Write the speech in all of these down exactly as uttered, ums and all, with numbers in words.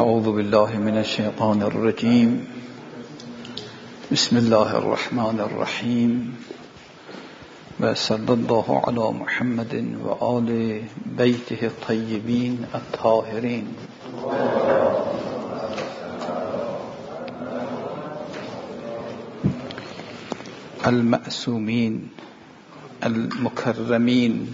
أعوذ بالله من الشيطان الرجيم. بسم الله الرحمن الرحيم، وصلى الله على محمد وآل بيته الطيبين الطاهرين. المعصومين المكرمين،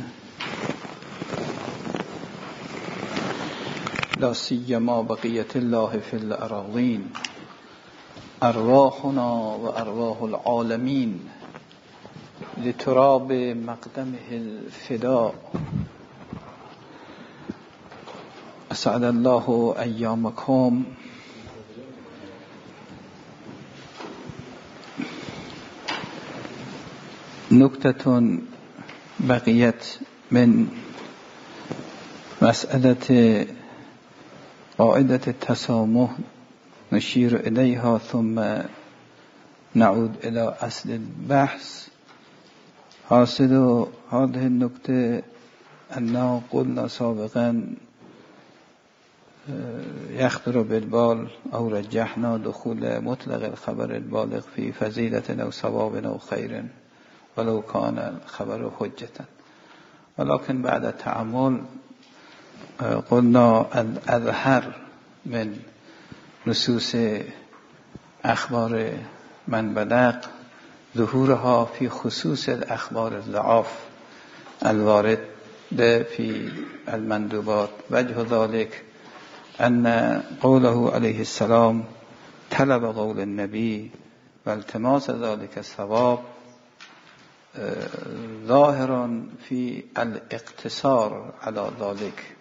لا سيما بقية الله في الأراضين، أرواحنا وأرواح العالمين لتراب مقدمه الفداء. أسعد الله أيامكم. نكتة بقيت من مسألة قاعدة التسامح نشير إليها ثم نعود إلى أصل البحث. حاصل هذه النكتة أننا قلنا سابقا يخطر بالبال أو رجحنا دخول مطلق الخبر البالغ في فضيلة أو ثواب أو خير ولو كان الخبر حجة، ولكن بعد التأمل قلنا الأظهر من نصوص أخبار من بلغ ظهورها في خصوص الأخبار الضعاف الوارد في المندوبات. وجه ذلك أن قوله عليه السلام طلب قول النبي والتماس ذلك الثواب ظاهر في الاقتصار على ذلك،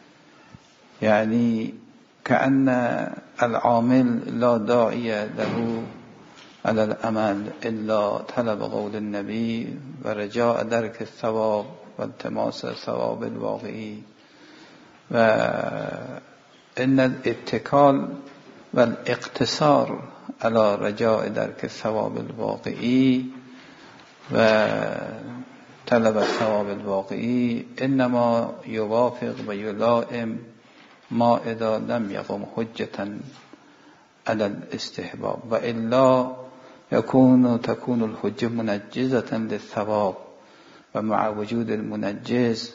يعني كأن العامل لا داعي له على العمل إلا طلب قول النبي ورجاء درك الثواب والتماس الثواب الواقعي. وإن الاتكال والاقتصار على رجاء درك الثواب الواقعي وطلب الثواب الواقعي إنما يوافق ويلائم ما إذا لم يقم حجة على الاستحباب، وإلا يكون تكون الحجة منجزة للثواب، ومع وجود المنجز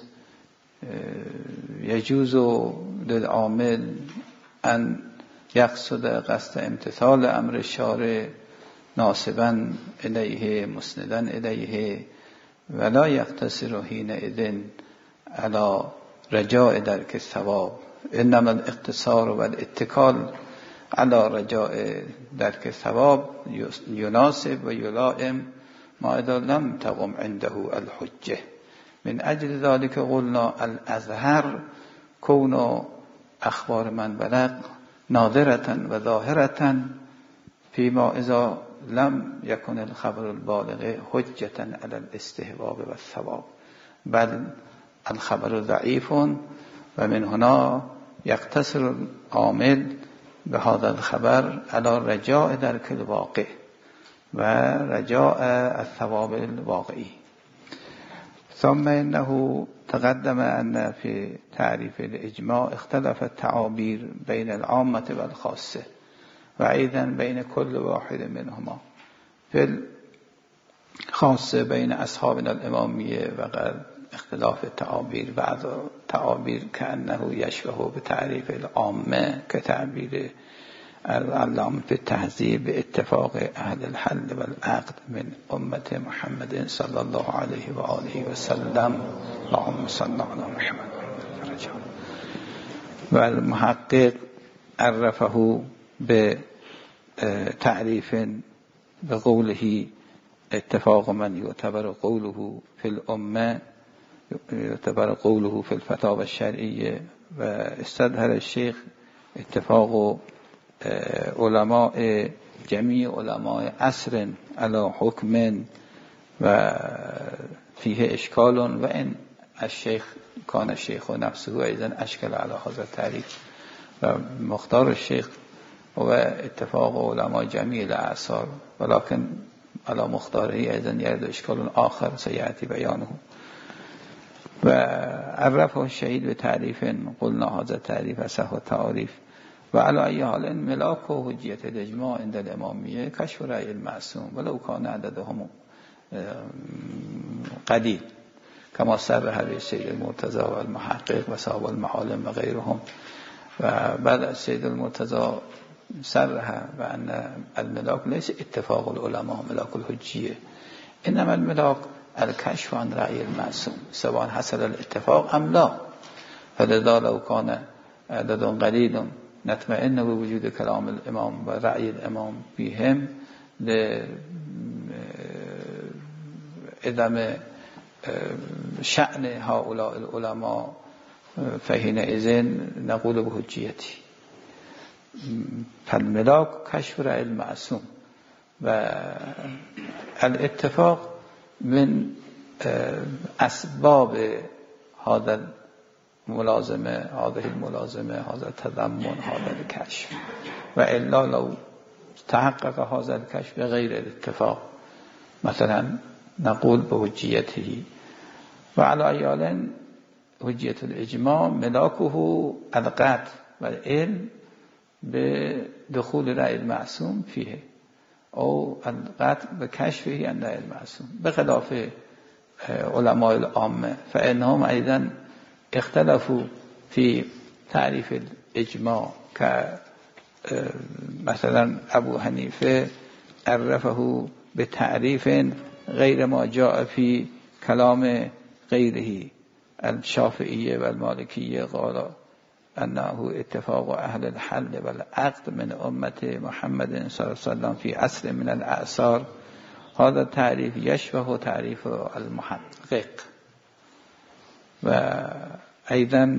يجوز للعامل أن يقصد قصد امتثال أمر الشارع ناسبا إليه مسندا إليه، ولا يقتصر حينئذ على رجاء درك الثواب. إنما الاقتصار والاتكال على رجاء درك الثواب يناسب ويلائم ما إذا لم تقم عنده الحجة. من أجل ذلك قلنا الأظهر كون أخبار من بلغ نادرة وظاهرة فيما إذا لم يكن الخبر البالغ حجة على الاستحباب والثواب، بل الخبر ضعيف، ومن هنا يقتصر العامل بهذا الخبر على رجاء درك الواقع ورجاء الثواب الواقعي. ثم إنه تقدم أن في تعريف الإجماع اختلف التعابير بين العامة والخاصة، وأيضا بين كل واحد منهما. في الخاصة بين أصحابنا الإمامية وغير اختلاف التعابير، بعض التعابير كأنه يشبه بتعريف العامة كتعبير العلامة في التهذيب باتفاق أهل الحل والعقد من أمة محمد صلى الله عليه وآله وسلم. اللهم صل على محمد. والمحقق عرفه بتعريف بقوله اتفاق من يعتبر قوله في الأمة يعتبر قوله في الفتاوى الشرعية. واستدهر الشيخ اتفاق علماء جميع علماء عصر على حكم وفيه إشكال، وإن الشيخ كان الشيخ نفسه أيضا أشكل على هذا التعريف. ومختار الشيخ هو اتفاق علماء جميع الأعصار، ولكن على مختاره أيضا يرد إشكال آخر سيأتي بيانه. وعرفه الشهيد بتعريف قلنا هذا تعريف أصح التعريف، و علی ای حال ملاک و حجیت الاجماع عند الامامیه کشف رأی المعصوم ولو کان عددهم قلیل کما صرح به سید المرتضی و المحقق و صاحب المعالم و غیرهم. و بعد از سید المرتضی صرح و ان الملاک لیس اتفاق العلماء ملاک الحجیه انما الملاک الکشف عن رأی المعصوم سواء حصل الاتفاق ام لا. فلذا لو كان عدد قلیل نطمئن بوجود کلام الامام و رأی الامام فیهم لعدم شأن هؤلاء العلماء فحينئذ نقول بحجیتی. فالملاک کشف رأی المعصوم و الاتفاق من اسباب هذا الملازمه هذه الملازمه هذا التضمن هذا الكشف و الا لو تحقق هذا الكشف بغیر الاتفاق مثلا نقول بحجیته. و علی ای حال حجیت الاجماع ملاکه القطع و العلم به دخول رأی المعصوم فیه او القطع به کشفه عن رأی المعصوم بخلاف علماء العامه فانهم ایضا اختلفوا في تعریف الاجماع که مثلا ابو حنیفه عرفه به تعریف غیر ما جاء فی کلام غیره. الشافعیه و المالکیه قال انه اتفاق اهل الحل والعقد من امت محمد صلی الله علیه وسلم فی عصر من الاعصار. هذا تعریف یشبه تعریف المحقق. و ایضا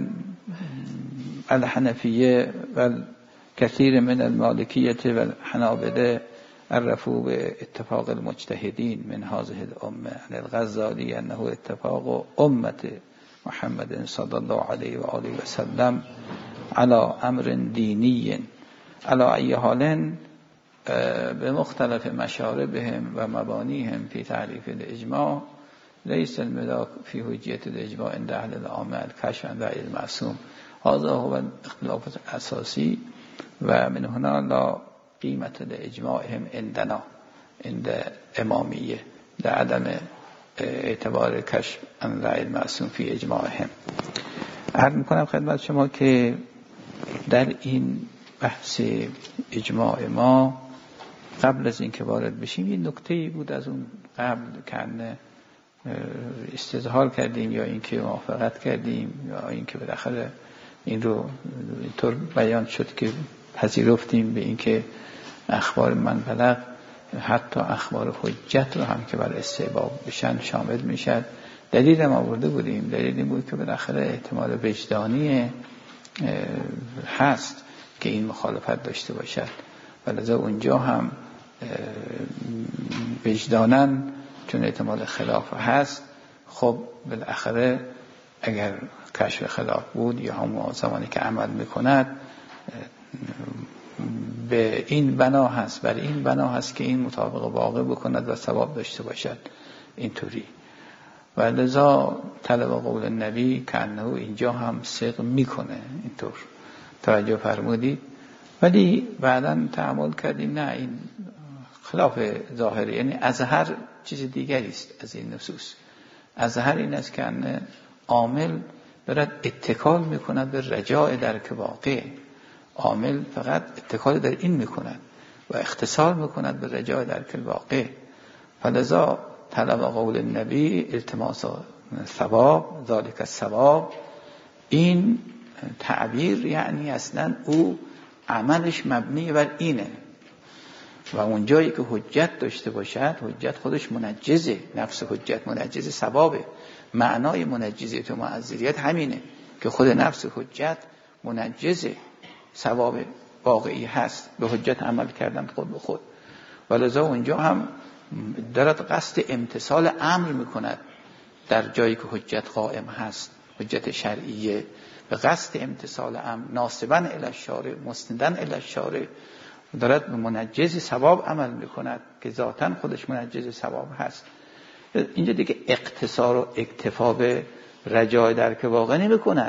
الحنفیه و کثیر من المالکیه و الحنابله عرفوا به اتفاق المجتهدین من هذه الامه عن الغزالی انه اتفاق امت محمد صلی الله علیه و آله و سلم على امر دینی. على ای حال به مختلف مشاربهم و مبانیهم فی تعریف الاجماع لیس الملاک فی حجیت الاجماع عند اهل العامه الکشف عن رأی المعصوم. هذا هو الاختلاف الاساسی و من هنا لا قیمت لاجماعهم عندنا عند امامیه لعدم اعتبار کشف عن رأی المعصوم فی اجماعهم. عرض میکنم خدمت شما که در این بحث اجماع ما قبل از اینکه وارد بشیم این نکته‌ای بود از اون قبل که استظهار کردیم یا اینکه موافقت کردیم یا اینکه بالاخره این رو اینطور بیان شد که پذیرفتیم به اینکه اخبار من بلغ حتی اخبار حجت رو هم که بر استحباب بشن شامل میشد. دلیل هم آورده بودیم، دلیل این بود که بالاخره احتمال وجدانی هست که این مخالفت داشته باشد و لذا اونجا هم وجدانن چون احتمال خلاف هست. خب بالاخره اگر کشف خلاف بود یا هم زمانی که عمل میکند به این بنا هست بر این بنا هست که این مطابق واقع بکند و ثواب داشته باشد اینطوری. و لذا طلب قول نبی که انه اینجا هم صدق میکنه اینطور توجه فرمودید. ولی بعداً تعامل کردیم نه این خلاف ظاهری، یعنی اظهر چیز دیگری است از این نصوص. اظهر این است که عامل برد اتکال میکند به رجاء درک واقع. عامل فقط اتکال در این میکند و اختصار میکند به رجاء درک الواقع. فلذا طلب قول النبی التماس ثواب ذالک الثواب، این تعبیر یعنی اصلا او عملش مبنی بر اینه و اون جایی که حجت داشته باشد حجت خودش منجزه، نفس حجت منجزه ثوابه. معنای منجزیت و معذریت همینه که خود نفس حجت منجزه ثواب واقعی هست به حجت عمل کردن خود به خود. ولذا اونجا هم دارد قصد امتثال امر میکند در جایی که حجت قائم هست، حجت شرعیه، به قصد امتثال امر ناسباً الی الشارع مستنداً الی الشارع دارد به منجز ثواب عمل میکند که ذاتاً خودش منجز ثواب هست. اینجا دیگه اقتصار و اکتفا به رجای درک واقع نمی کند،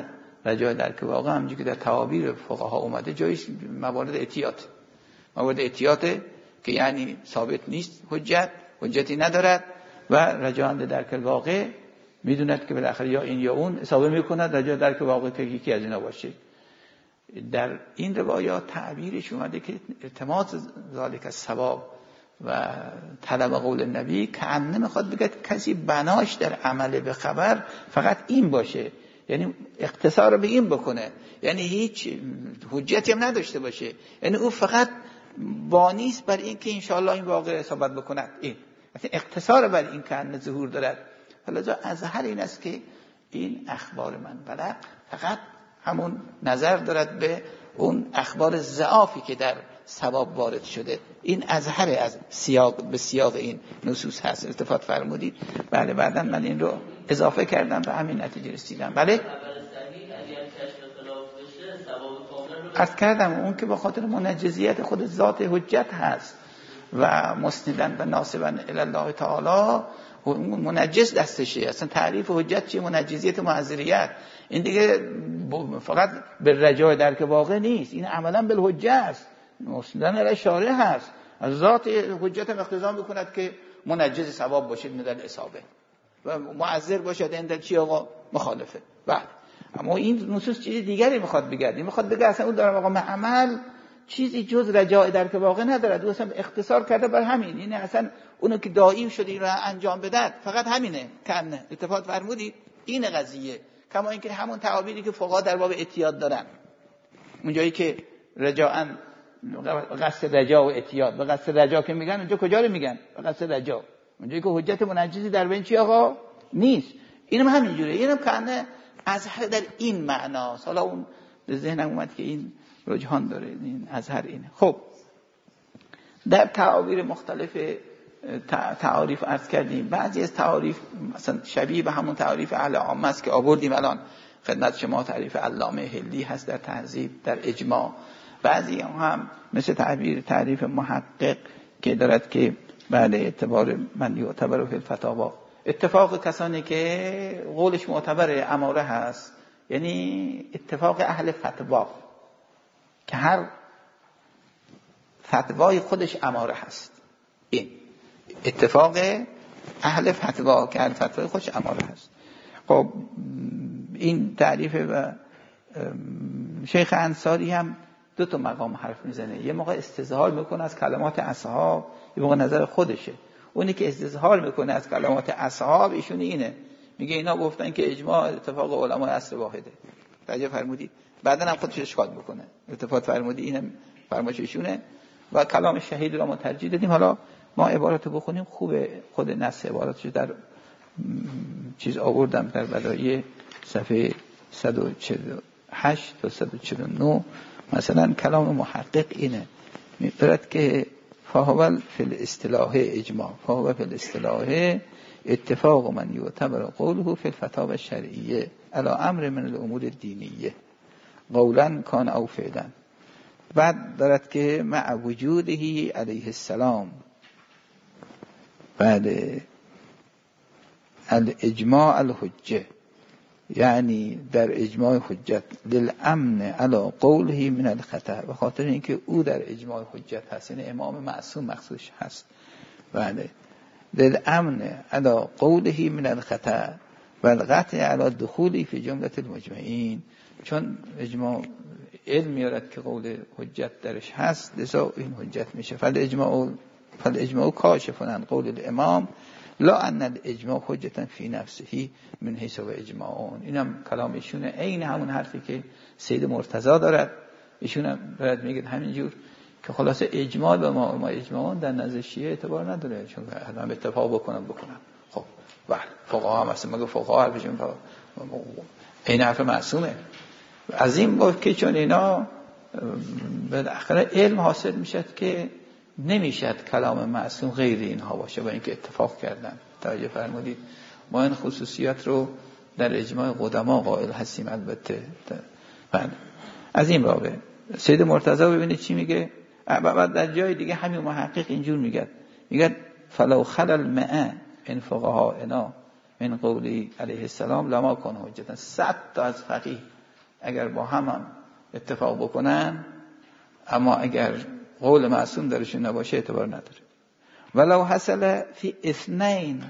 رجاء درک واقع همونجوری که در تعابیر فقها اومده جایش موارد احتیاط موارد احتیاطه که یعنی ثابت نیست، حجت حجتی ندارد و رجاء درک واقع میدوند که بالاخره یا این یا اون اصابه میکند، رجاء درک واقع که یکی از اینا باشه. در این روایات تعبیرش اومده که التماس ذالک الثواب و طلب قول نبی که انه میخواد بگه کسی بناش در عمل به خبر فقط این باشه، یعنی اقتصار به این بکنه، یعنی هیچ حجتی هم نداشته باشه، یعنی او فقط بانیست بر این که انشاءالله این واقع اصابت بکند، این اقتصار بر این که انه ظهور دارد. حالا جا از هر این است که این اخبار من بلد فقط همون نظر دارد به اون اخبار ضعافی که در ثواب وارد شده. این اظهر از سیاق به سیاق این نصوص هست. التفات فرمودید. بله بعدا من این رو اضافه کردم به همین نتیجه رسیدم. بله عرض کردم اون که به خاطر منجزیت خود ذات حجت هست و مسندن و ناسبن الی الله تعالی منجز دستشه. اصلا تعریف حجت چیه؟ منجزیت معذریت. این دیگه فقط به رجاء درک واقع نیست، این عملا بالحجه است، مسندن الی شارع هست. از ذات حجت هم اقتضا میکند که منجز ثواب باشه ندل اصابه و معذر باشه اندل چی آقا مخالفه. بله اما این نصوص چیز دیگری میخواد بگه، میخواد بگه اصلا اون داره آقا عمل چیزی جز رجاء درک واقع ندارد، او اصلا اختصار کرده بر همین، یعنی اصلا اونو که داعی شده این رو انجام بدهد فقط همینه. کنه اتفاق فرمودید این قضیه، کما اینکه همون تعابیری که فقها در باب اعتیاد دارن، اونجایی که رجاء قصد رجاء و اعتیاد و قصد رجاء که میگن اونجا کجا رو میگن؟ قصد رجاء اونجایی که حجت منجزی در بین چی آقا نیست. اینم همینجوره، اینم کنه اظهر در این معناست. حالا اون به ذهنم اومد که این رجحان داره، این اظهر اینه. خب در تعابیر مختلف تعاریف عرض کردیم، بعضی از تعاریف مثلا شبیه به همون تعاریف اهل عامه است که آوردیم الان خدمت شما، تعریف علامه هلی هست در تهذیب در اجماع. بعضی هم مثل تعبیر تعریف محقق که دارد که بعد اعتبار من یعتبر فی الفتاوا، اتفاق کسانی که قولش معتبر اماره هست، یعنی اتفاق اهل فتوا که هر فتوای خودش اماره هست. این اتفاق اهل فتوا که هر فتوای خودش اماره هست. خب این تعریف و شیخ انصاری هم دو تا مقام حرف میزنه، یه موقع استظهار میکنه از کلمات اصحاب، یه موقع نظر خودشه. اونی که استظهار میکنه از کلمات اصحاب ایشون اینه، میگه اینا گفتن که اجماع اتفاق علمای عصر واحده. توجه فرمودید؟ بعدن هم خودش اشکال میکنه. اتفاق فرمودی اینم فرمایش ایشونه و کلام شهید رو ما ترجیح دادیم. حالا ما عبارت رو بخونیم، خوبه خود نص عبارتش در چیز آوردم در بدایع صفحه صد و چهل و هشت تا صد و چهل و نه. مثلا کلام محقق اینه، میگه که فهو فی الاصطلاح اجماع، فهو فی الاصطلاح اتفاق من یعتبر قوله فی الفتاوی الشرعیه علی امر من الامور الدینیه قولا کان او فعلا. بعد دارد که مع وجوده علیه السلام بعد الاجماع الحجه، یعنی در اجماع حجت للامن علی قوله من الخطا، به خاطر اینکه او در اجماع حجت هست، یعنی امام معصوم مخصوص هست. بله للامن علی قوله من الخطا و القطع علی دخولی فی جمله المجمعین، چون اجماع علم میارد که قول حجت درش هست، لذا این حجت میشه. فالاجماع فالاجماع کاشفن عن قول الامام لا ان الاجماع حجتا فی نفسه من حیث و اجماعون. اینم کلام ایشونه، عین همون حرفی که سید مرتضی دارد. ایشون هم دارد میگه همینجور که خلاصه اجماع به ما ما اجماعون در نزد شیعه اعتبار نداره، چون هم اتفاق بکنم بکنم. خب بله فقها هم مثلا مگه فقها حرفشون این حرف معصومه. از این بود که چون اینا بالاخره علم حاصل میشد که نمیشد کلام معصوم غیر اینها باشه با اینکه اتفاق کردن. توجه فرمودید؟ ما این خصوصیات رو در اجماع قدما قائل هستیم. البته بله از این بابه سید مرتضی ببینید چی میگه. بعد در جای دیگه همین محقق اینجور میگه، میگه فلو خلل مع ان فقها انا من قولی علیه السلام لما کان حجتا. صد تا از فقیه اگر با هم اتفاق بکنن، اما اگر قول معصوم درشون نباشه اعتبار نداره. ولو حصل فی اثنین،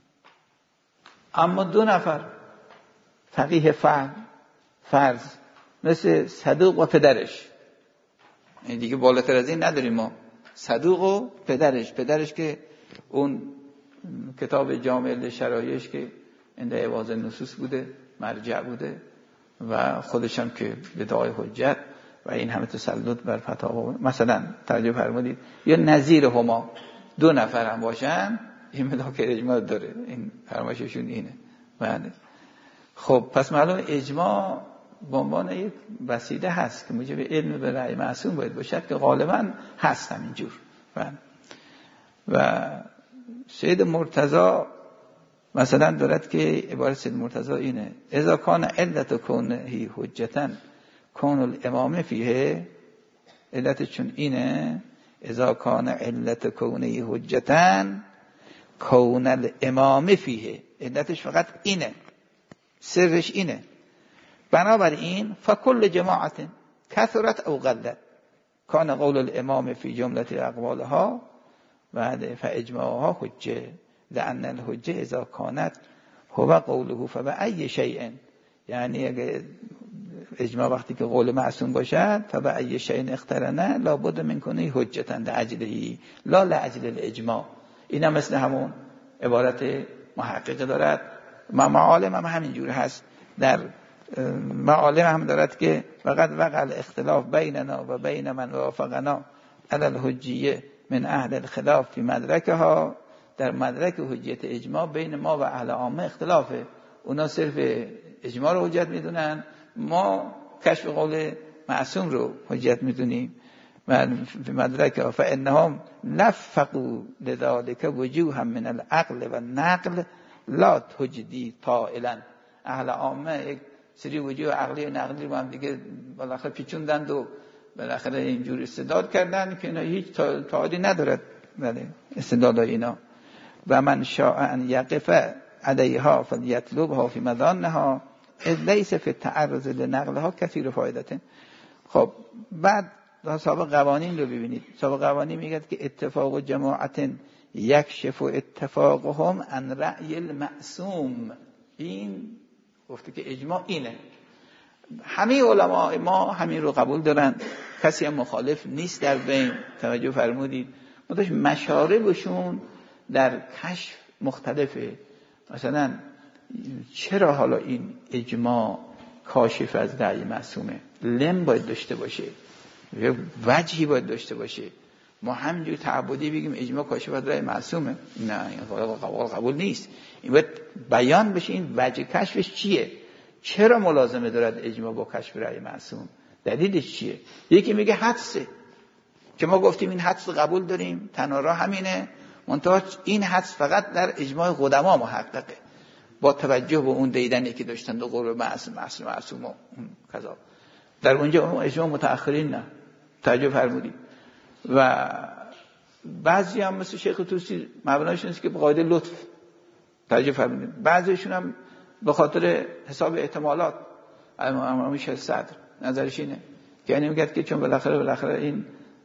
اما دو نفر فقیه فهم فرض مثل صدوق و پدرش، این دیگه بالاتر از این نداریم ما، صدوق و پدرش پدرش که اون کتاب جامع لشرایعش که عند ایواز النصوص بوده، مرجع بوده و خودش هم که بدعای حجت و این همه تسلط بر فتاوا، مثلا توجه فرمودید یا نظیر هما دو نفر هم باشن این ملاک اجماع داره، این فرمایششون اینه. بله خب پس معلوم اجماع به عنوان یک وسیله هست که موجب علم به رأی معصوم باید باشد که غالبا هست همینجور. بله. و سید مرتضی مثلا دارد که عبارت سید مرتضی اینه: اذا کان علت کونه حجتا کون الامام فیه، علت چون اینه اذا کان علت کونه حجتا کون الامام فیه، علتش فقط اینه، سرش اینه. بنابراین فکل جماعت کثرت او قلت کان قول الامام فی جملت اقوالها و فاجماعها حجه لان الحجه اذا کانت هو قوله فبأي شیء، یعنی اگه اجماع وقتی که قول معصوم باشد فبأي شیء اقترنه لابد من کنه حجتا لأجله لا لأجل الاجماع. اینا مثل همون عبارت محقق دارد، معالم هم همینجور هست، در معالم هم دارد که فقط وقع الاختلاف بیننا و بین من وافقنا علی الحجیه من اهل الخلاف فی مدرکها، در مدرک حجیت اجماع بین ما و اهل عامه اختلافه، اونا صرف اجماع رو حجت میدونن، ما کشف قول معصوم رو حجت میدونیم. و فی مدرکها فانهم لفقوا لذلك وجوها من العقل و نقل لا تجدی طائلا، اهل عامه یک سری وجوه عقلی و نقلی رو هم دیگه بالاخره پیچوندند و بالاخره اینجور استدلال کردن که اینا هیچ تعادی ندارد. بله استدلال اینا. و من شاء ان یقف علیها فلیطلبها فی مظانها اذ لیس فی التعرض لنقلها کثیر فایدته. خب بعد سابق قوانین رو ببینید. سابق قوانین میگه که اتفاق جماعت یکشف اتفاقهم عن رأی المعصوم، این گفته که اجماع اینه. همه علما ما همین رو قبول دارن، کسی هم مخالف نیست در بین. توجه فرمودید مداش مشاربشون در کشف مختلفه. مثلا چرا حالا این اجماع کاشف از رأی معصومه؟ لم باید داشته باشه، وجهی باید داشته باشه. ما همینجور تعبدی بگیم اجماع کاشف از رأی معصومه، نه این قبول قبول نیست. این باید بیان بشه این وجه کشفش چیه، چرا ملازمه دارد اجماع با کشف رأی معصوم، دلیلش چیه؟ یکی میگه حدسه که ما گفتیم این حدس قبول داریم، تنها راه همینه، منتها این حدس فقط در اجماع قدما محققه با توجه به اون دیدنی که داشتن دو قول معصوم معصوم معصوم و کذا. در اونجا اون اجماع متأخرین نه. توجه فرمودید. و بعضی هم مثل شیخ طوسی مبنایشون است که به قاعده لطف. توجه فرمودید. بعضیشون هم به خاطر حساب احتمالات. امام شیخ صدر نظرش اینه که یعنی میگه که چون بالاخره بالاخره این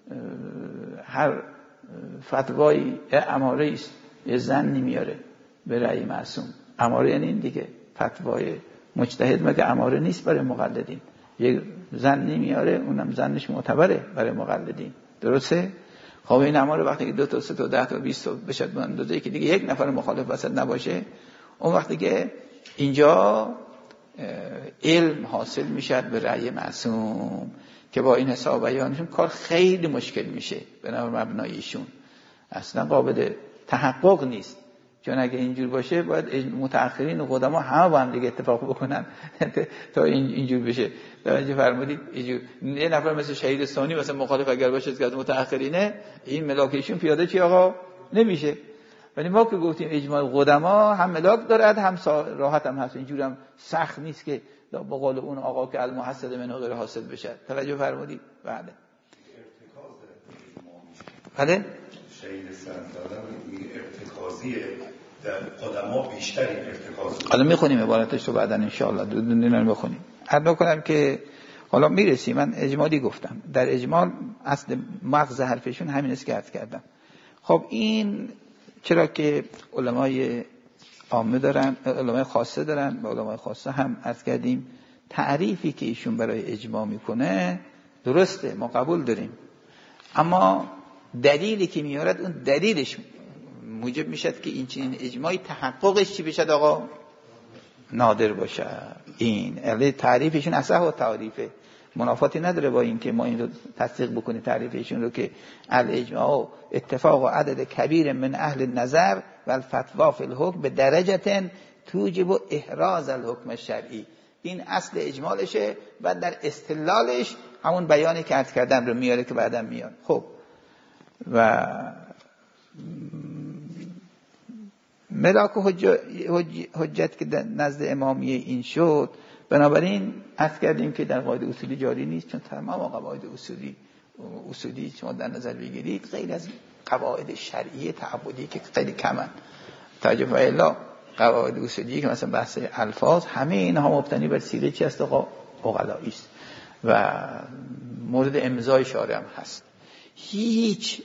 هر فتوایی اماره است، یه زن نمیاره به رأی معصوم. اماره یعنی این دیگه فتوای مجتهد مگه اماره نیست برای مقلدین، یه زن نمیاره، اونم زنش معتبره برای مقلدین، درسته؟ خب این اماره وقتی که دو تا سه تا ده تا بیست تا بشه به اندازه‌ای که دیگه یک نفر مخالف وسط نباشه، اون وقتی که اینجا علم حاصل میشد به رأی معصوم که با این حساب بیانشون کار خیلی مشکل میشه به نظر مبناییشون، اصلا قابل تحقق نیست. چون اگه اینجور باشه باید متأخرین و قدما همه با هم دیگه اتفاق بکنن تا اینجور بشه. توجه فرمودید؟ اینجور یه نفر مثل شهید ثانی مثلا مخالف اگر باشه که از متأخرینه، این ملاکشون پیاده چی آقا نمیشه. ولی ما که گفتیم اجماع قدما هم ملاک دارد هم راحت هم هست، اینجور هم سخت نیست که به قول اون آقا که المحصل منه غیر حاصل بشه. توجه فرمودید؟ بله بله شهید سنت‌آدم این ارتکازیه در قدما بیشتر این ارتکاز. حالا میخونیم عبارتش رو بعداً ان شاء الله دو دونه رو میخونیم. عرض کنم که حالا میرسیم، من اجمالی گفتم، در اجمال اصل مغز حرفشون همین است که عرض کردم. خب این چرا که علمای عامه دارن، علمای خاصه دارن، با علمای خاصه هم عرض کردیم تعریفی که ایشون برای اجماع میکنه درسته، ما قبول داریم، اما دلیلی که میارد اون دلیلش موجب میشد که این چنین اجماعی تحققش چی بشد آقا؟ نادر باشه. این علی تعریفشون اصح و تعریفه منافاتی نداره با این که ما این رو تصدیق بکنیم تعریفشون رو که الاجماع اتفاق و عدد کبیر من اهل النظر و الفتوا فی الحکم به درجه توجب احراز الحکم الشرعی. این اصل اجمالشه و در استدلالش همون بیانی که عرض کردم رو میاره که بعدم میاد. خب و ملاک حجت که نزد امامیه این شد، بنابراین عرض کردیم که در قواعد اصولی جاری نیست، چون تمام قواعد اصولی اصولی شما در نظر بگیرید غیر از قواعد شرعی تعبدی که خیلی کمن. توجه الا قواعد اصولی که مثلا بحث الفاظ همه اینها مبتنی بر سیره چی است آقا؟ عقلائی است و مورد امضای شارع هم هست. هیچ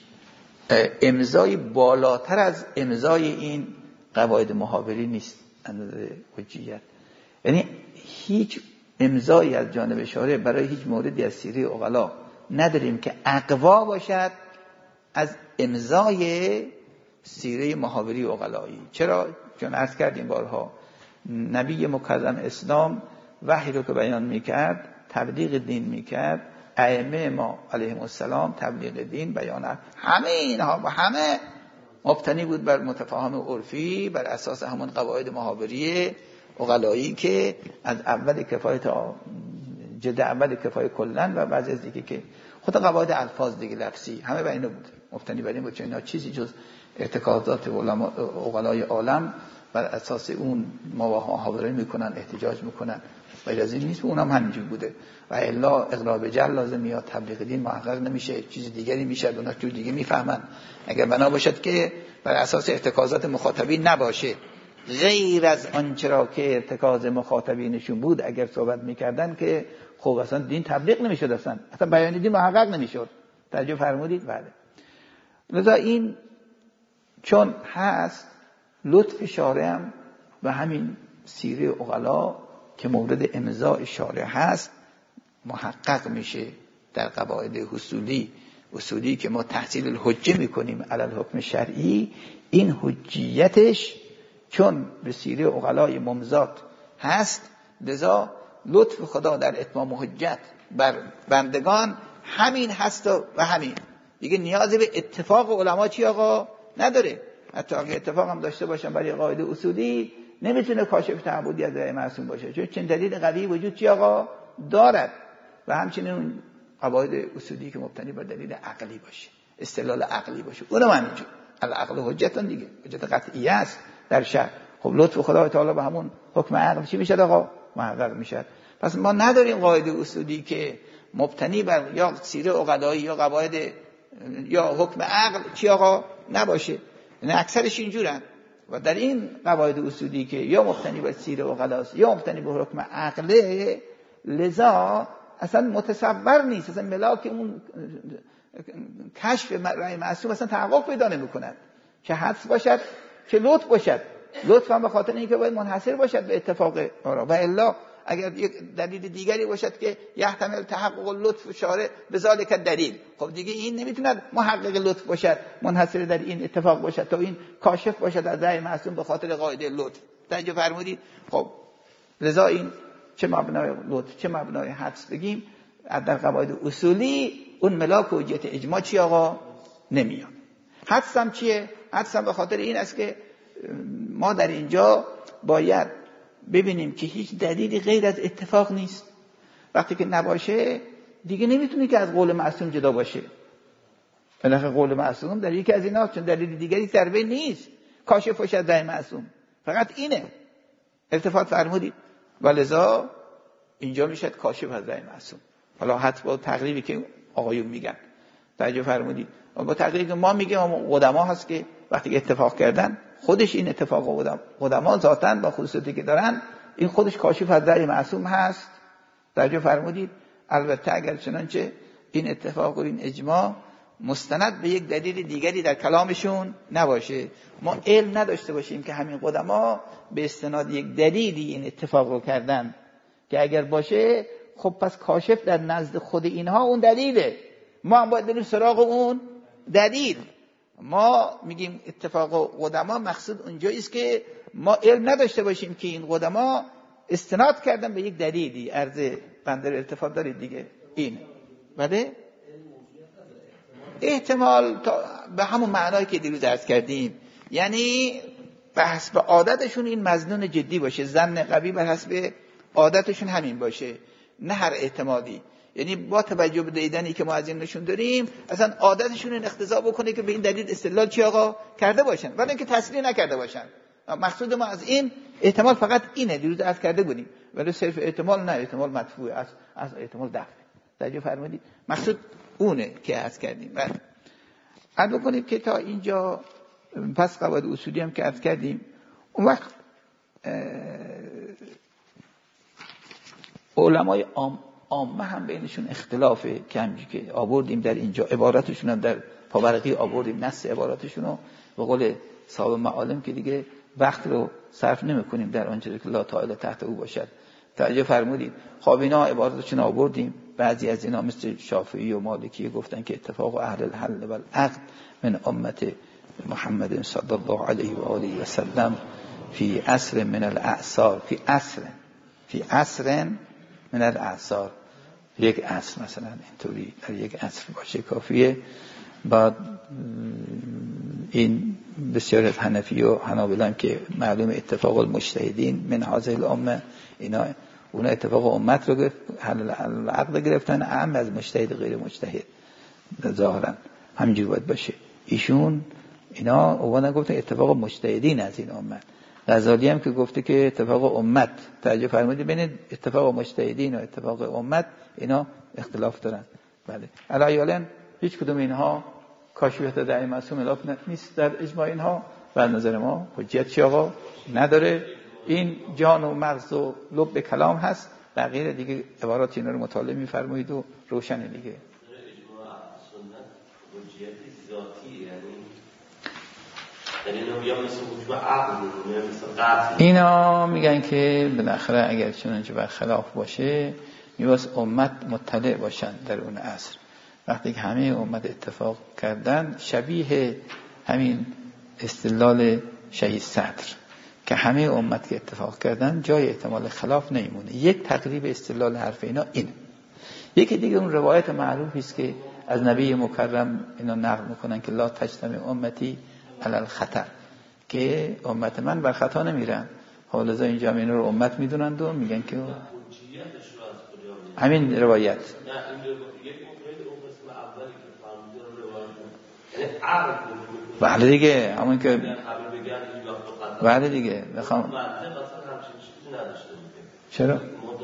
امضای بالاتر از امضای این قواعد محاوری نیست اندازه حجیت. یعنی هیچ امضایی از جانب شارع برای هیچ موردی از سیره عقلا نداریم که اقوا باشد از امضای سیره محاوری عقلایی. چرا؟ چون عرض کردیم بارها نبی مکرم اسلام وحی رو که بیان میکرد تبلیغ دین میکرد، ائمه ما علیهم السلام تبلیغ دین بیان، همه اینها و همه مبتنی بود بر متفاهم عرفی بر اساس همون قواعد محاوری عقلایی که از اول کفایه تا جلد اول کفایه کلن و بعضی از دیگه که خود قواعد الفاظ دیگه لفظی همه بر اینو بود، مبتنی بر این بود، چون اینا چیزی جز ارتکازات علما عقلای عالم بر اساس اون محاوره میکنن، احتجاج میکنن و از این نیست. اونم همینجور بوده و الا اقرار به جل لازم میاد، تبلیغ دین محقق نمیشه، چیز دیگری میشه، اونا جو دیگه میفهمن. اگر بنا باشد که بر اساس ارتکازات مخاطبین نباشه، غیر از آنچه را که ارتکاز مخاطبینشون بود اگر صحبت میکردن که خب اصلا دین تبلیغ نمیشد، اصلا اصلا بیان دین محقق نمیشد. توجه فرمودید؟ بله. لذا این چون هست لطف شارع هم و همین سیره عقلا که مورد امضاء شارع هست محقق میشه در قواعد اصولی اصولی که ما تحصیل الحجه میکنیم علی الحکم شرعی. این حجیتش چون به سیره عقلای ممضات هست، لذا لطف خدا در اتمام حجت بر بندگان همین هست و همین دیگه نیازی به اتفاق علما چی آقا نداره. حتی اگه اتفاق هم داشته باشن برای قاعده اصولی نمیتونه کاشف تعبدی از رأی معصوم باشه، چون چند دلیل قوی وجود چی آقا دارد. و همچنین اون قواعد اصولی که مبتنی بر دلیل عقلی باشه، استدلال عقلی باشه، اونم همینجور العقل حجت دیگه، حجت قطعی است در شرع. خب لطف خدا تعالی به همون حکم عقل چی میشه آقا؟ محقق میشه. پس ما نداریم قاعده اصولی که مبتنی بر یا سیره عقلایی یا قواعد یا حکم عقل چی آقا نباشه. یعنی اکثرش اینجورن و در این قواعد اصولی که یا مبتنی بر سیره عقلاست یا مبتنی بر حکم عقله، لذا اصلا متصور نیست، اصلا ملاک اون کشف رأی معصوم اصلا تحقق پیدا نمی‌کند، که حدس باشد که لطف باشد. لطف هم به خاطر اینکه باید منحصر باشد به اتفاق آرا، و الا اگر یک دلیل دیگری باشد که یحتمل تحقق لطف شارع به ذالک دلیل، خب دیگه این نمیتونه محقق لطف باشد، منحصر در این اتفاق باشد تا این کاشف باشد از رأی معصوم به خاطر قاعده لطف. توجه فرمودید؟ خب لذا این چه مبنای لطف چه مبنای حدس بگیم در قواعد اصولی اون ملاک حجت اجماع چی آقا نمیاد. حدس هم چیه؟ حدس هم به خاطر این است که ما در اینجا باید ببینیم که هیچ دلیلی غیر از اتفاق نیست. وقتی که نباشه دیگه نمیتونه که از قول معصوم جدا باشه. بالاخره قول معصوم در یکی از ایناست، چون دلیل دیگری در بین نیست کاشف باشه از معصوم، فقط اینه. التفات فرمودید؟ ولذا اینجا میشه کاشف از رأی معصوم. حالا حتی با تقریبی که آقایون میگن، توجه فرمودید، با تقریبی که ما میگیم قدما هست که وقتی اتفاق کردن خودش این اتفاق قدما ذاتاً با خصوصیتی که دارن این خودش کاشف از رأی معصوم هست. توجه فرمودید. البته اگر چنانچه این اتفاق و این اجماع مستند به یک دلیل دیگری در کلامشون نباشه، ما علم نداشته باشیم که همین قدما به استناد یک دلیلی این اتفاق رو کردن که اگر باشه خب پس کاشف در نزد خود اینها اون دلیله، ما هم باید بریم سراغ اون دلیل. ما میگیم اتفاق قدما مقصود اونجایی است که ما علم نداشته باشیم که این قدما استناد کردن به یک دلیلی. عرض بندر ارتفاع دارید دیگه این بله احتمال به همون معنایی که دیروز عرض کردیم، یعنی به حسب عادتشون این مظنون جدی باشه، ظن قوی بر حسب عادتشون همین باشه، نه هر احتمالی. یعنی با توجه به دیدنی که ما از این نشون داریم اصلا عادتشون این اقتضا بکنه که به این دلیل استدلال چی آقا کرده باشن، ولی اینکه تصریح نکرده باشن. مقصود ما از این احتمال فقط اینه، دیروز عرض کرده بودیم، ولی صرف احتمال نه، احتمال مدفوع از از احتمال دفع. توجه فرمودید؟ مقصود اونه که عرض کردیم. بعد عرض بکنیم که تا اینجا پس قواعد اصولی هم که عرض کردیم. اون وقت علمای عام عامه هم بینشون اختلافه که همینجوری که آوردیم در اینجا عباراتشون هم در پاورقی آوردیم، نص عباراتشون رو به قول صاحب معالم که دیگه وقت رو صرف نمی کنیم در آنچه که لا طائل تحت او باشد. توجه فرمودید. خب اینا عباراتشون آوردیم. بعضی از اینا مثل شافعی و مالکی گفتن که اتفاق اهل الحل والعقد من امت محمد صلی الله علیه و آله و سلم فی عصر من الاعصار، فی عصر فی عصر من الاعصار، یک عصر مثلا اینطوری در یک عصر باشه کافیه. بعد این بسیار از حنفی و حنابلة هم که معلوم اتفاق المجتهدین من هذه الامه، اینا اونا اتفاق امت رو گرفت، حل العقد گرفتن، اهم از مجتهد غیر مجتهد ظاهرا همینجوری باید باشه. ایشون اینا اونا گفتن اتفاق مجتهدین از این امت. غزالی هم که گفته که اتفاق امت، توجه فرمودید بین اتفاق مجتهدین و اتفاق امت اینا اختلاف دارن. بله علیالاً هیچ کدوم اینها کاشفیت رأی معصوم الاف نیست در اجماع اینها و از نظر ما حجت چی آقا نداره. این جان و مغز و لب کلام هست، بقیه دیگه عبارات اینا رو مطالعه می‌فرمایید و روشن دیگه. اجماع سنت حجت ذاتی یعنی یعنی یا مثل اجماع عقل یا مثل قطع. اینا میگن که بالاخره اگر چنانچه بر خلاف باشه میواس امت مطلع باشن در اون عصر. وقتی که همه امت اتفاق کردن شبیه همین استدلال شهید صدر که همه امت که اتفاق کردن جای احتمال خلاف نمیمونه. یک تقریب استدلال حرف اینا اینه. یکی دیگه اون روایت معروفی است که از نبی مکرم اینا نقل میکنن که لا تجتمع امتی علی الخطا، که امت من بر خطا نمیرن. حالا اینجا اینا رو امت میدونند و میگن که همین روایت بله دیگه همون که بله دیگه بخوام چرا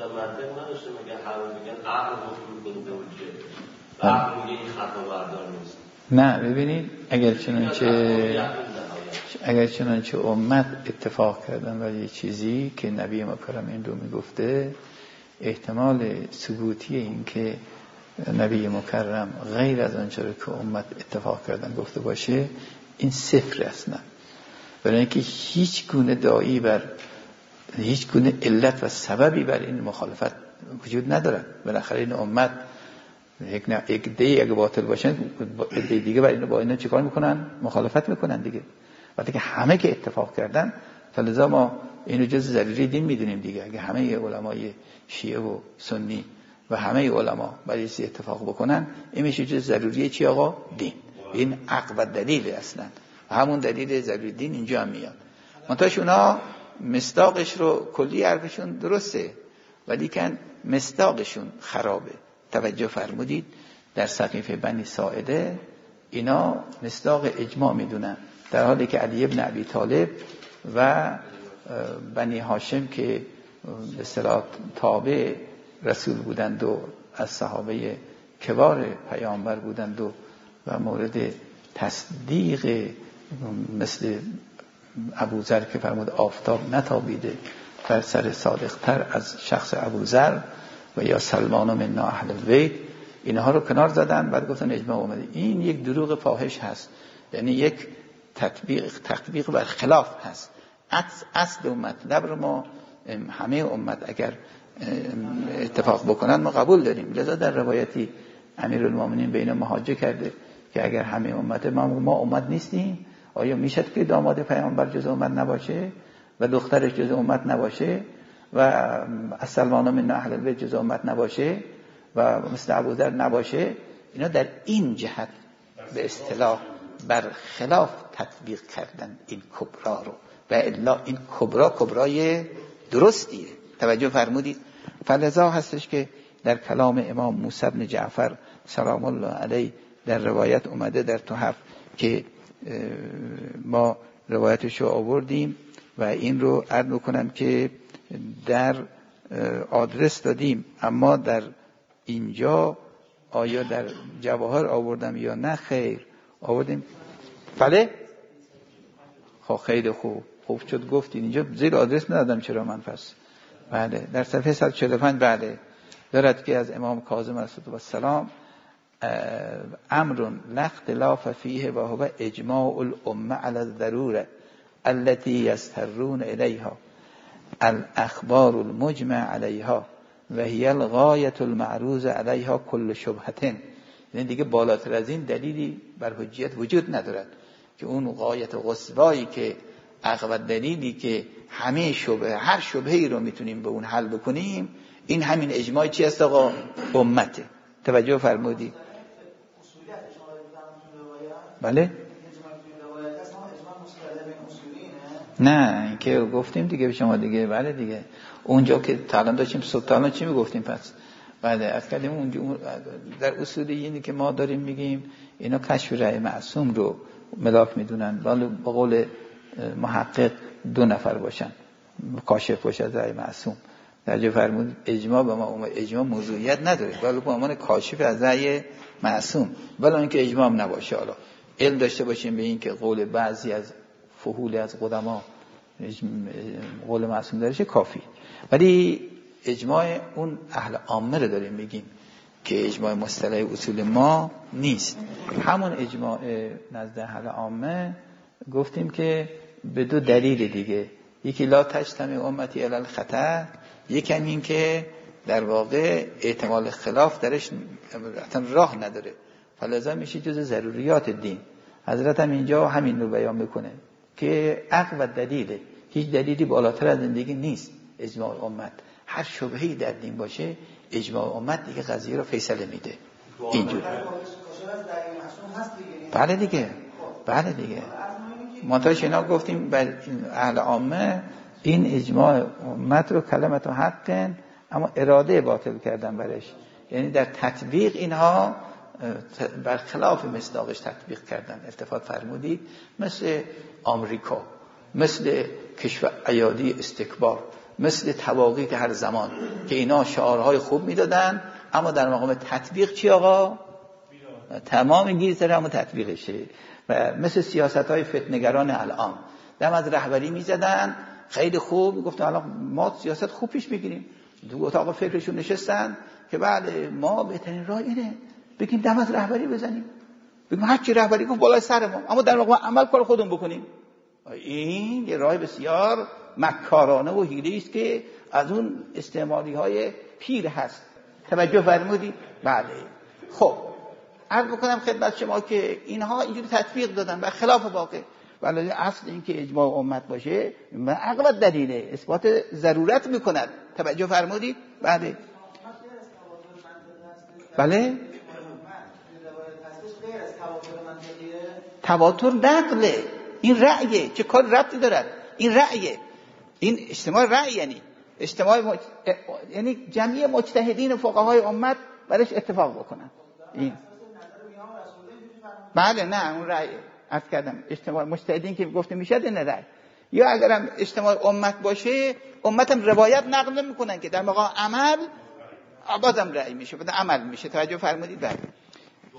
نه ببینید اگر چنانچه اگر چنانچه امت اتفاق کردن و یه چیزی که نبی مکرم این رو میگفته، احتمال ثبوتی این که نبی مکرم غیر از آنچه که امت اتفاق کردن گفته باشه این صفر اصلا، برای اینکه هیچ گونه داعی بر هیچ گونه علت و سببی بر این مخالفت وجود نداره. بالاخره این امت یک نه یک دی اگه باطل باشن دی دیگه بر اینو با اینا چیکار میکنن؟ مخالفت میکنن دیگه. وقتی که همه که اتفاق کردن فلذا ما اینو جز ضروری دین میدونیم دیگه. اگه همه علمای شیعه و سنی و همه علما برای سی اتفاق بکنن این میشه جز ضروری چی آقا؟ دین. این عقب دلیل اصلا، همون دلیل ضروری دین اینجا هم میاد. منتهاش اونا مصداقش رو کلی حرفشون درسته ولی کن مصداقشون خرابه. توجه فرمودید در سقیفه بنی ساعده اینا مصداق اجماع میدونن، در حالی که علی ابن ابی طالب و بنی هاشم که به اصطلاح تابع رسول بودند و از صحابه کبار پیامبر بودند و و مورد تصدیق مثل ابوذر که فرمود آفتاب نتابیده بر سر صادقتر از شخص ابوذر و یا سلمان من اهل البیت، اینها رو کنار زدن. بعد گفتن اجماع اومده. این یک دروغ فاحش هست، یعنی یک تطبیق تطبیق بر خلاف هست. اصل و مطلب رو ما همه امت اگر اتفاق بکنن ما قبول داریم. لذا در روایتی امیرالمومنین بین مهاجه کرده که اگر همه امت ما, ما امت نیستیم، آیا میشد که داماد پیامبر جز امت نباشه و دخترش جز امت نباشه و از سلمان من اهل البیت جز امت نباشه و مثل ابوذر نباشه؟ اینا در این جهت به اصطلاح بر خلاف تطبیق کردن این کبرا رو، و الا این کبرا کبرای درستیه. توجه فرمودید؟ فلذا هستش که در کلام امام موسی بن جعفر سلام الله علیه در روایت اومده در تحف که ما روایتش رو آوردیم و این رو عرض میکنم که در آدرس دادیم، اما در اینجا آیا در جواهر آوردم یا نه؟ خیر آوردیم. بله خب خیلی خوب خوب شد گفتین. اینجا زیر آدرس ندادم، چرا من پس؟ بله در صفحه صد و چهل و پنج بله دارد که از امام کاظم علیه السلام امر لا اختلاف فیه و هو اجماع الامه علی الضروره التي یسترون الیها الاخبار المجمع علیها و هی الغایة المعروض علیها کل شبهتن. یعنی دیگه بالاتر از این دلیلی بر حجیت وجود ندارد که اون غایت قصوایی که اقوى دلیلی که همه شبهه هر شبهه‌ای رو میتونیم به اون حل بکنیم، این همین اجماع چی است آقا؟ امته. توجه فرمودید؟ بله نه این که گفتیم دیگه به شما دیگه. بله دیگه اونجا که تعلم داشتیم سلطان چی میگفتیم پس؟ بله از کردیم اونجا در اصول اینی که ما داریم میگیم اینا کشف رأی معصوم رو ملاک میدونن، ولی به قول محقق دو نفر باشن کاشف باشه از رأی معصوم. درجه فرمود اجماع به ما اجماع موضوعیت نداره، ولی به عنوان کاشف از رأی معصوم، ولی اینکه اجماع نباشه. حالا علم داشته باشیم به این که قول بعضی از فحول از قدما قول معصوم دارشه کافی، ولی اجماع اون اهل عامه رو داریم میگیم که اجماع مصطلح اصول ما نیست. همون اجماع نزد اهل عامه گفتیم که به دو دلیل دیگه، یکی لا تجتمع امتی علی الخطأ، یکی این که در واقع احتمال خلاف درش اصلا راه نداره، فلذا میشه جز ضروریات دین. حضرت هم اینجا همین رو بیان میکنه که اقوى دلیله، هیچ دلیلی بالاتر از زندگی نیست اجماع امت. هر شبهه‌ای در دین باشه اجماع امت دیگه قضیه رو فیصله میده. اینجور بله دیگه بله دیگه منتهاش اینا گفتیم بر اهل عامه این اجماع امت رو کلمت حق اما اراده باطل کردن برش، یعنی در تطبیق اینها بر خلاف مصداقش تطبیق کردن. التفات فرمودید مثل آمریکا، مثل کشور ایادی استکبار، مثل تواقیت هر زمان که اینا شعارهای خوب میدادن اما در مقام تطبیق چی آقا؟ تمام گیر سر همون تطبیقشه. و مثل سیاست‌های فتنه‌گران الان دم از رهبری میزدن خیلی خوب، گفتن حالا ما سیاست خوب پیش میگیریم، تو اتاق فکرشون نشستن که بله ما بهترین راه اینه بگیم دم از رهبری بزنیم، بگیم هر چی رهبری کنه بالای سر ما، اما در واقع عمل کار خودمون بکنیم. این یه راه بسیار مکارانه و حیله‌ای است که از اون استعماری‌های پیر هست. توجه فرمودید؟ بله. خب عرض بکنم خدمت شما که اینها اینجوری تطبیق دادن بر خلاف واقع، ولی اصل این که اجماع امت باشه من اقوى دلیله اثبات ضرورت میکند. توجه فرمودید؟ بله بله تواتر نقله، این رأیه، چه کار ربطی دارد؟ این رأیه، این اجتماع رأی یعنی اجتماع مج... یعنی جمعی مجتهدین فقهای امت برش اتفاق بکنن. این بله نه اون رأیه. عرض کردم اجتماع مجتهدین که گفته میشه این رأی، یا اگرم اجتماع امت باشه امتم روایت نقل نمیکنن که در مقام عمل بازم رأی میشه، بعد عمل میشه. توجه فرمودید؟ بله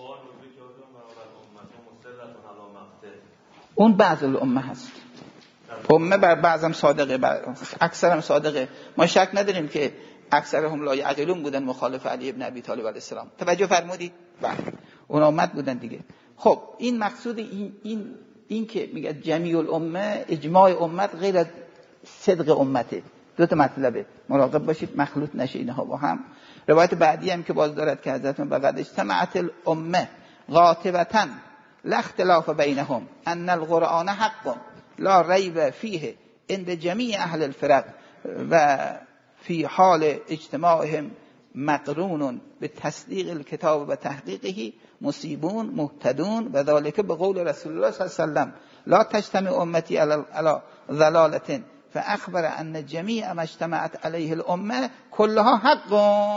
اون بعض الامه هست. امه بر بعضم صادقه، بر اکثرم صادقه. ما شک نداریم که اکثرهم لا یعقلون بودن مخالف علی ابن ابی طالب علیه السلام. توجه فرمودید؟ بله اون امت بودن دیگه. خب این مقصود این این این که میگه جمیع الامه، اجماع امت غیر از صدق امته. دو تا مطلبه، مراقب باشید مخلوط نشه اینها با هم. روایت بعدی هم که باز دارد که حضرت بقد اجتمعت الامه قاطبة لا اختلاف بینهم ان القرآن حق لا ریب فیه عند جمیع اهل الفرق و فی حال اجتماعهم مقرون به تصدیق الکتاب و تحقیقه مصیبون مهتدون و ذالک به قول رسول الله صلی الله علیه و سلم لا تجتمع امتی علی ضلالة فاخبر ان جمیع ما اجتمعت علیه الامه كلها حق.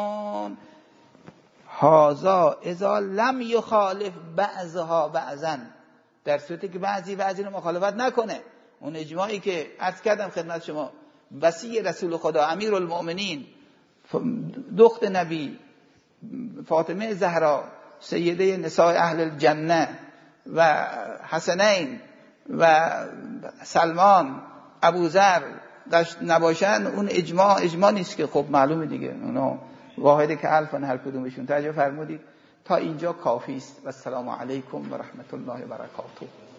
هذا اذا لم یخالف بعضها بعضا، در صورتی که بعضی بعضی رو مخالفت نکنه. اون اجماعی که عرض کردم خدمت شما، وصی رسول خدا امیرالمؤمنین دخت نبی فاطمه زهرا سیده نساء اهل الجنه و حسنین و سلمان ابوذر نباشن، اون اجماع اجماع نیست که خب معلومه دیگه، اونا واحده که الفن هر کدومشون. توجه فرمودید؟ تا اینجا کافی است. و السلام علیکم و رحمت الله و برکاته.